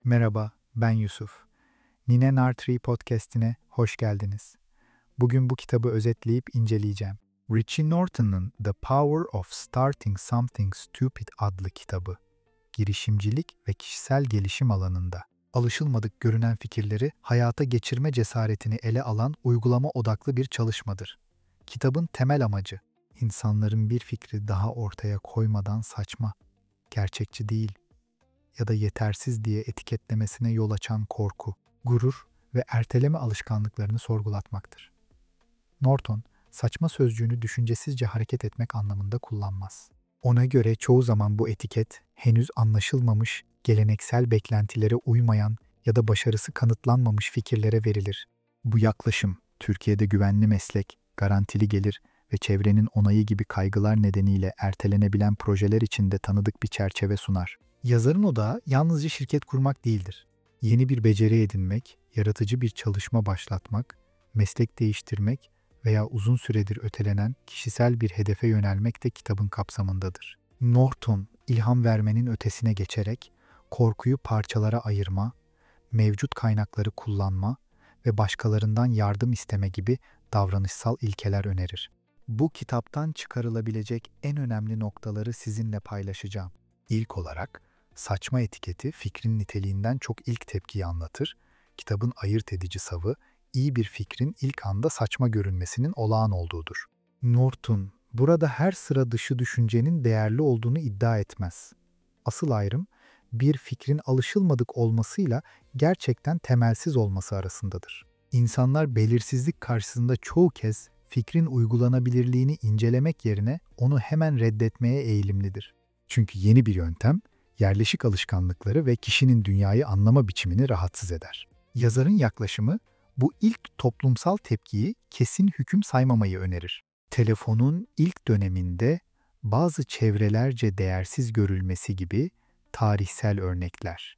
Merhaba, ben Yusuf. Nine Nartree podcast'ine hoş geldiniz. Bugün bu kitabı özetleyip inceleyeceğim. Richie Norton'un The Power of Starting Something Stupid adlı kitabı, girişimcilik ve kişisel gelişim alanında alışılmadık görünen fikirleri hayata geçirme cesaretini ele alan uygulama odaklı bir çalışmadır. Kitabın temel amacı, insanların bir fikri daha ortaya koymadan saçma, gerçekçi değil ya da yetersiz diye etiketlemesine yol açan korku, gurur ve erteleme alışkanlıklarını sorgulatmaktır. Norton, saçma sözcüğünü düşüncesizce hareket etmek anlamında kullanmaz. Ona göre çoğu zaman bu etiket, henüz anlaşılmamış, geleneksel beklentilere uymayan ya da başarısı kanıtlanmamış fikirlere verilir. Bu yaklaşım, Türkiye'de güvenli meslek, garantili gelir ve çevrenin onayı gibi kaygılar nedeniyle ertelenebilen projeler için de tanıdık bir çerçeve sunar. Yazarın odağı yalnızca şirket kurmak değildir. Yeni bir beceri edinmek, yaratıcı bir çalışma başlatmak, meslek değiştirmek veya uzun süredir ötelenen kişisel bir hedefe yönelmek de kitabın kapsamındadır. Norton, ilham vermenin ötesine geçerek korkuyu parçalara ayırma, mevcut kaynakları kullanma ve başkalarından yardım isteme gibi davranışsal ilkeler önerir. Bu kitaptan çıkarılabilecek en önemli noktaları sizinle paylaşacağım. İlk olarak, saçma etiketi fikrin niteliğinden çok ilk tepkiyi anlatır. Kitabın ayırt edici savı, iyi bir fikrin ilk anda saçma görünmesinin olağan olduğudur. Norton, burada her sıra dışı düşüncenin değerli olduğunu iddia etmez. Asıl ayrım, bir fikrin alışılmadık olmasıyla gerçekten temelsiz olması arasındadır. İnsanlar belirsizlik karşısında çoğu kez fikrin uygulanabilirliğini incelemek yerine onu hemen reddetmeye eğilimlidir. Çünkü yeni bir yöntem, yerleşik alışkanlıkları ve kişinin dünyayı anlama biçimini rahatsız eder. Yazarın yaklaşımı, bu ilk toplumsal tepkiyi kesin hüküm saymamayı önerir. Telefonun ilk döneminde bazı çevrelerce değersiz görülmesi gibi tarihsel örnekler.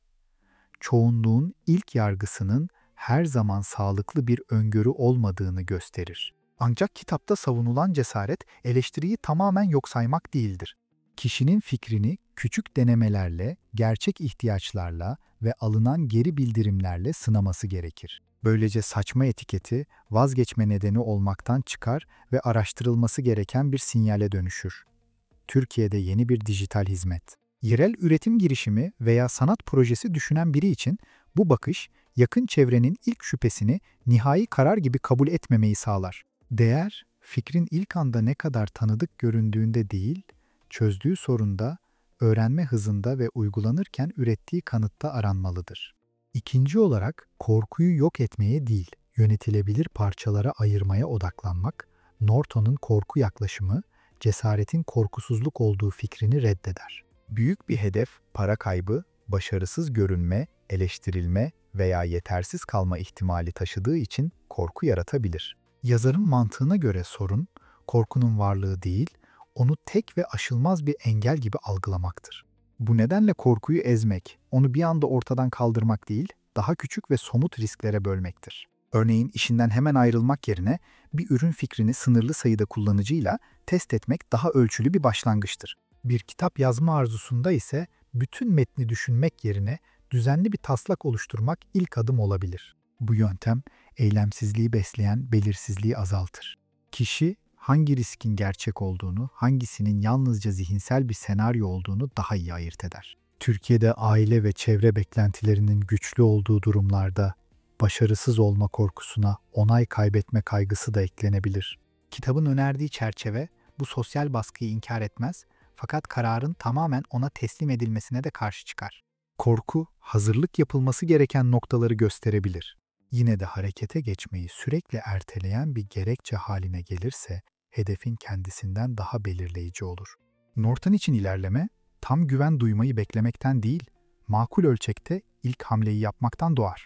Çoğunluğun ilk yargısının her zaman sağlıklı bir öngörü olmadığını gösterir. Ancak kitapta savunulan cesaret eleştiriyi tamamen yok saymak değildir. Kişinin fikrini küçük denemelerle, gerçek ihtiyaçlarla ve alınan geri bildirimlerle sınaması gerekir. Böylece saçma etiketi vazgeçme nedeni olmaktan çıkar ve araştırılması gereken bir sinyale dönüşür. Türkiye'de yeni bir dijital hizmet. Yerel üretim girişimi veya sanat projesi düşünen biri için bu bakış, yakın çevrenin ilk şüphesini nihai karar gibi kabul etmemeyi sağlar. Değer, fikrin ilk anda ne kadar tanıdık göründüğünde değil, çözdüğü sorunda, öğrenme hızında ve uygulanırken ürettiği kanıtta aranmalıdır. İkinci olarak, korkuyu yok etmeye değil, yönetilebilir parçalara ayırmaya odaklanmak, Norton'un korku yaklaşımı, cesaretin korkusuzluk olduğu fikrini reddeder. Büyük bir hedef, para kaybı, başarısız görünme, eleştirilme veya yetersiz kalma ihtimali taşıdığı için korku yaratabilir. Yazarın mantığına göre sorun, korkunun varlığı değil, onu tek ve aşılmaz bir engel gibi algılamaktır. Bu nedenle korkuyu ezmek, onu bir anda ortadan kaldırmak değil, daha küçük ve somut risklere bölmektir. Örneğin işinden hemen ayrılmak yerine bir ürün fikrini sınırlı sayıda kullanıcıyla test etmek daha ölçülü bir başlangıçtır. Bir kitap yazma arzusunda ise bütün metni düşünmek yerine düzenli bir taslak oluşturmak ilk adım olabilir. Bu yöntem eylemsizliği besleyen belirsizliği azaltır. Kişi hangi riskin gerçek olduğunu, hangisinin yalnızca zihinsel bir senaryo olduğunu daha iyi ayırt eder. Türkiye'de aile ve çevre beklentilerinin güçlü olduğu durumlarda başarısız olma korkusuna onay kaybetme kaygısı da eklenebilir. Kitabın önerdiği çerçeve bu sosyal baskıyı inkar etmez fakat kararın tamamen ona teslim edilmesine de karşı çıkar. Korku, hazırlık yapılması gereken noktaları gösterebilir. Yine de harekete geçmeyi sürekli erteleyen bir gerekçe haline gelirse hedefin kendisinden daha belirleyici olur. Norton için ilerleme, tam güven duymayı beklemekten değil, makul ölçekte ilk hamleyi yapmaktan doğar.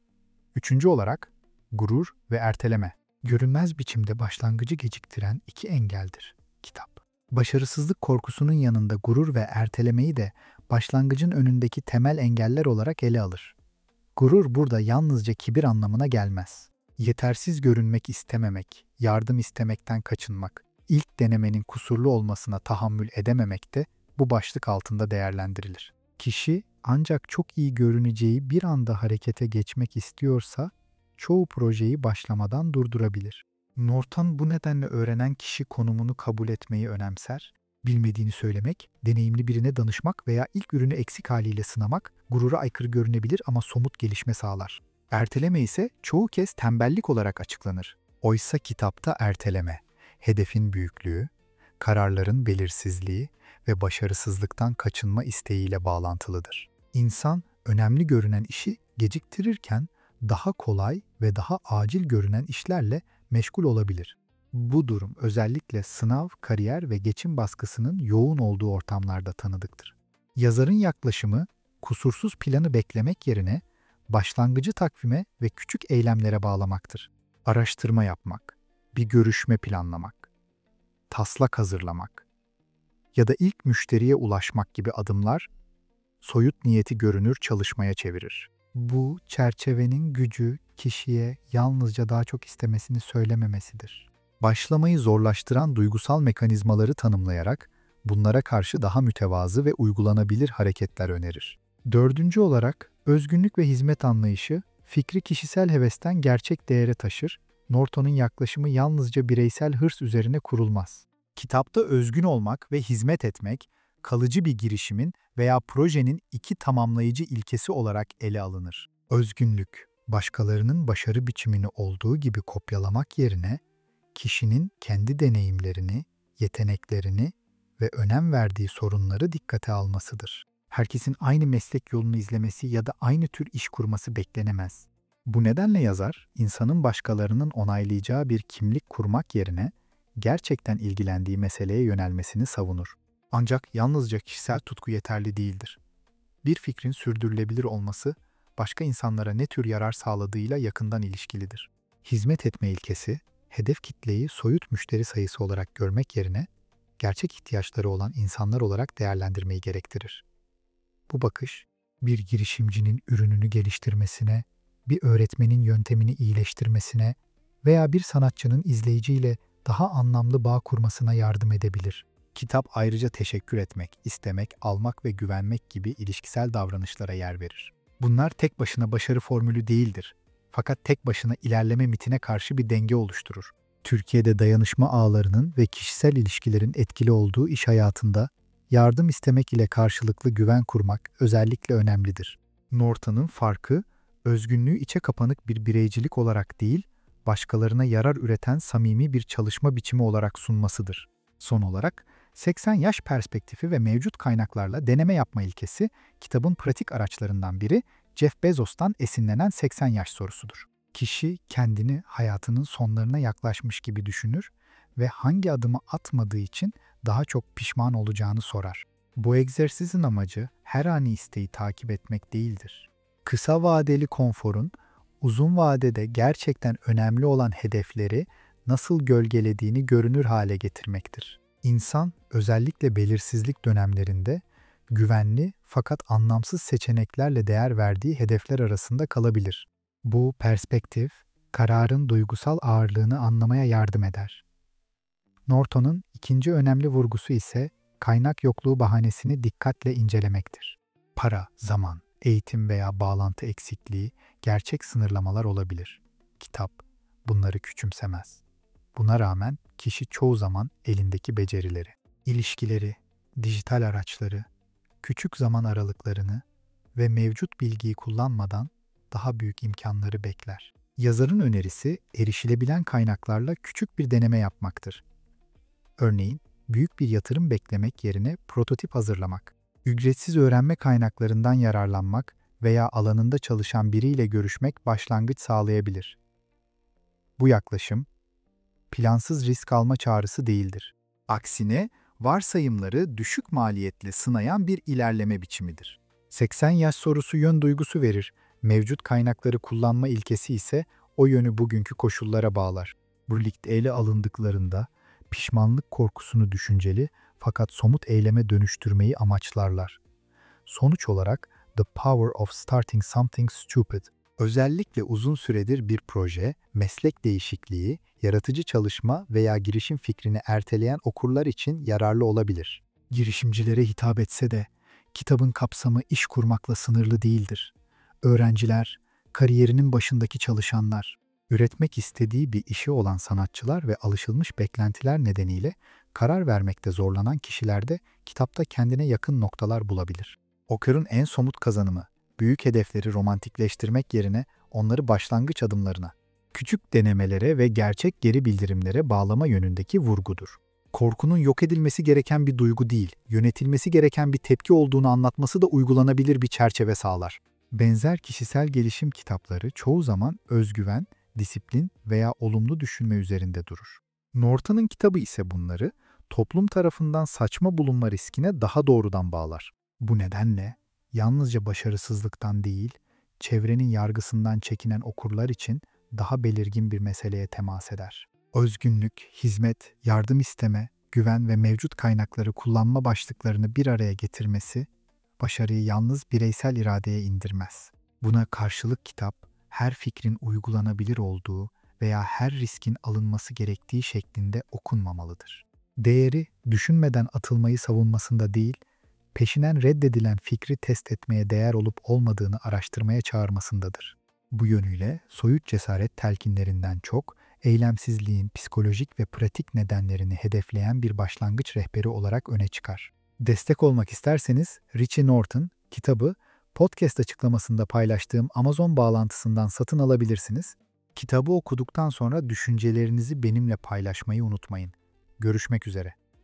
Üçüncü olarak, gurur ve erteleme. Görünmez biçimde başlangıcı geciktiren iki engeldir kitap. Başarısızlık korkusunun yanında gurur ve ertelemeyi de başlangıcın önündeki temel engeller olarak ele alır. Gurur burada yalnızca kibir anlamına gelmez. Yetersiz görünmek istememek, yardım istemekten kaçınmak, ilk denemenin kusurlu olmasına tahammül edememek de bu başlık altında değerlendirilir. Kişi Ancak çok iyi görüneceği bir anda harekete geçmek istiyorsa çoğu projeyi başlamadan durdurabilir. Norton bu nedenle öğrenen kişi konumunu kabul etmeyi önemser. Bilmediğini söylemek, deneyimli birine danışmak veya ilk ürünü eksik haliyle sınamak gurura aykırı görünebilir ama somut gelişme sağlar. Erteleme ise çoğu kez tembellik olarak açıklanır. Oysa kitapta erteleme, hedefin büyüklüğü, kararların belirsizliği ve başarısızlıktan kaçınma isteğiyle bağlantılıdır. İnsan önemli görünen işi geciktirirken daha kolay ve daha acil görünen işlerle meşgul olabilir. Bu durum özellikle sınav, kariyer ve geçim baskısının yoğun olduğu ortamlarda tanıdıktır. Yazarın yaklaşımı, kusursuz planı beklemek yerine başlangıcı takvime ve küçük eylemlere bağlamaktır. Araştırma yapmak, bir görüşme planlamak, taslak hazırlamak ya da ilk müşteriye ulaşmak gibi adımlar soyut niyeti görünür çalışmaya çevirir. Bu çerçevenin gücü kişiye yalnızca daha çok istemesini söylememesidir. Başlamayı zorlaştıran duygusal mekanizmaları tanımlayarak bunlara karşı daha mütevazı ve uygulanabilir hareketler önerir. Dördüncü olarak özgünlük ve hizmet anlayışı fikri kişisel hevesten gerçek değere taşır. Norton'un yaklaşımı yalnızca bireysel hırs üzerine kurulmaz. Kitapta özgün olmak ve hizmet etmek kalıcı bir girişimin veya projenin iki tamamlayıcı ilkesi olarak ele alınır. Özgünlük, başkalarının başarı biçimini olduğu gibi kopyalamak yerine kişinin kendi deneyimlerini, yeteneklerini ve önem verdiği sorunları dikkate almasıdır. Herkesin aynı meslek yolunu izlemesi ya da aynı tür iş kurması beklenemez. Bu nedenle yazar, insanın başkalarının onaylayacağı bir kimlik kurmak yerine gerçekten ilgilendiği meseleye yönelmesini savunur. Ancak yalnızca kişisel tutku yeterli değildir. Bir fikrin sürdürülebilir olması, başka insanlara ne tür yarar sağladığıyla yakından ilişkilidir. Hizmet etme ilkesi, hedef kitleyi soyut müşteri sayısı olarak görmek yerine, gerçek ihtiyaçları olan insanlar olarak değerlendirmeyi gerektirir. Bu bakış, bir girişimcinin ürününü geliştirmesine, bir öğretmenin yöntemini iyileştirmesine veya bir sanatçının izleyiciyle daha anlamlı bağ kurmasına yardım edebilir. Kitap ayrıca teşekkür etmek, istemek, almak ve güvenmek gibi ilişkisel davranışlara yer verir. Bunlar tek başına başarı formülü değildir. Fakat tek başına ilerleme mitine karşı bir denge oluşturur. Türkiye'de dayanışma ağlarının ve kişisel ilişkilerin etkili olduğu iş hayatında yardım istemek ile karşılıklı güven kurmak özellikle önemlidir. Norton'un farkı, özgünlüğü içe kapanık bir bireycilik olarak değil, başkalarına yarar üreten samimi bir çalışma biçimi olarak sunmasıdır. Son olarak, 80 yaş perspektifi ve mevcut kaynaklarla deneme yapma ilkesi, kitabın pratik araçlarından biri, Jeff Bezos'tan esinlenen 80 yaş sorusudur. Kişi kendini hayatının sonlarına yaklaşmış gibi düşünür ve hangi adımı atmadığı için daha çok pişman olacağını sorar. Bu egzersizin amacı her ani isteği takip etmek değildir. Kısa vadeli konforun, uzun vadede gerçekten önemli olan hedefleri nasıl gölgelediğini görünür hale getirmektir. İnsan, özellikle belirsizlik dönemlerinde, güvenli fakat anlamsız seçeneklerle değer verdiği hedefler arasında kalabilir. Bu perspektif, kararın duygusal ağırlığını anlamaya yardım eder. Norton'un ikinci önemli vurgusu ise kaynak yokluğu bahanesini dikkatle incelemektir. Para, zaman, eğitim veya bağlantı eksikliği gerçek sınırlamalar olabilir. Kitap bunları küçümsemez. Buna rağmen kişi çoğu zaman elindeki becerileri, ilişkileri, dijital araçları, küçük zaman aralıklarını ve mevcut bilgiyi kullanmadan daha büyük imkanları bekler. Yazarın önerisi erişilebilen kaynaklarla küçük bir deneme yapmaktır. Örneğin, büyük bir yatırım beklemek yerine prototip hazırlamak, ücretsiz öğrenme kaynaklarından yararlanmak veya alanında çalışan biriyle görüşmek başlangıç sağlayabilir. Bu yaklaşım, plansız risk alma çağrısı değildir. Aksine, varsayımları düşük maliyetli sınayan bir ilerleme biçimidir. 80 yaş sorusu yön duygusu verir, mevcut kaynakları kullanma ilkesi ise o yönü bugünkü koşullara bağlar. Bu ligde ele alındıklarında, pişmanlık korkusunu düşünceli fakat somut eyleme dönüştürmeyi amaçlarlar. Sonuç olarak The Power of Starting Something Stupid, özellikle uzun süredir bir proje, meslek değişikliği, yaratıcı çalışma veya girişim fikrini erteleyen okurlar için yararlı olabilir. Girişimcilere hitap etse de, Kitabın kapsamı iş kurmakla sınırlı değildir. Öğrenciler, kariyerinin başındaki çalışanlar, üretmek istediği bir işi olan sanatçılar ve alışılmış beklentiler nedeniyle karar vermekte zorlanan kişiler de kitapta kendine yakın noktalar bulabilir. Okurun en somut kazanımı, büyük hedefleri romantikleştirmek yerine onları başlangıç adımlarına, küçük denemelere ve gerçek geri bildirimlere bağlama yönündeki vurgudur. Korkunun yok edilmesi gereken bir duygu değil, yönetilmesi gereken bir tepki olduğunu anlatması da uygulanabilir bir çerçeve sağlar. Benzer kişisel gelişim kitapları çoğu zaman özgüven, disiplin veya olumlu düşünme üzerinde durur. Norton'un kitabı ise bunları toplum tarafından saçma bulunma riskine daha doğrudan bağlar. Bu nedenle yalnızca başarısızlıktan değil, çevrenin yargısından çekinen okurlar için daha belirgin bir meseleye temas eder. Özgünlük, hizmet, yardım isteme, güven ve mevcut kaynakları kullanma başlıklarını bir araya getirmesi, başarıyı yalnız bireysel iradeye indirmez. Buna karşılık kitap, her fikrin uygulanabilir olduğu veya her riskin alınması gerektiği şeklinde okunmamalıdır. Değeri, düşünmeden atılmayı savunmasında değil, peşinen reddedilen fikri test etmeye değer olup olmadığını araştırmaya çağırmasındadır. Bu yönüyle soyut cesaret telkinlerinden çok, eylemsizliğin psikolojik ve pratik nedenlerini hedefleyen bir başlangıç rehberi olarak öne çıkar. Destek olmak isterseniz Richie Norton kitabı podcast açıklamasında paylaştığım Amazon bağlantısından satın alabilirsiniz. Kitabı okuduktan sonra düşüncelerinizi benimle paylaşmayı unutmayın. Görüşmek üzere.